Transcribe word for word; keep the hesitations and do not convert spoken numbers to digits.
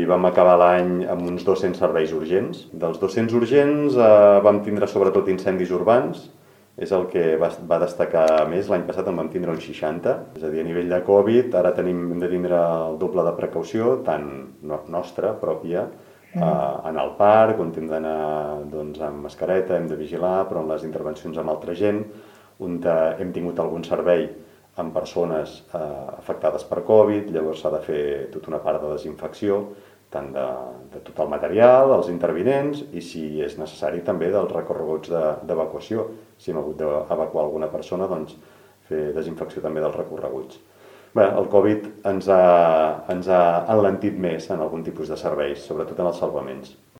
vam acabar l'any amb uns dos-cents serveis urgents. Dels dos-cents urgents eh, vam tindre sobretot incendis urbans, és el que va, va destacar més. L'any passat en vam tindre uns seixanta. És a dir, a nivell de Covid, ara tenim, hem de tindre el doble de precaució, tant no, nostra, pròpia, mm. eh, en el parc, on hem d'anar doncs, amb mascareta, hem de vigilar, però en les intervencions amb altra gent, on hem tingut algun servei amb persones eh, afectades per Covid, llavors s'ha de fer tota una part de desinfecció, tant de, de tot el material, els intervinents, i si és necessari també dels recorreguts d'evacuació. Si hem hagut d'evacuar alguna persona, doncs fer desinfecció també dels recorreguts. Bé, el Covid ens ha, ens ha enlentit més en algun tipus de serveis, sobretot en els salvaments.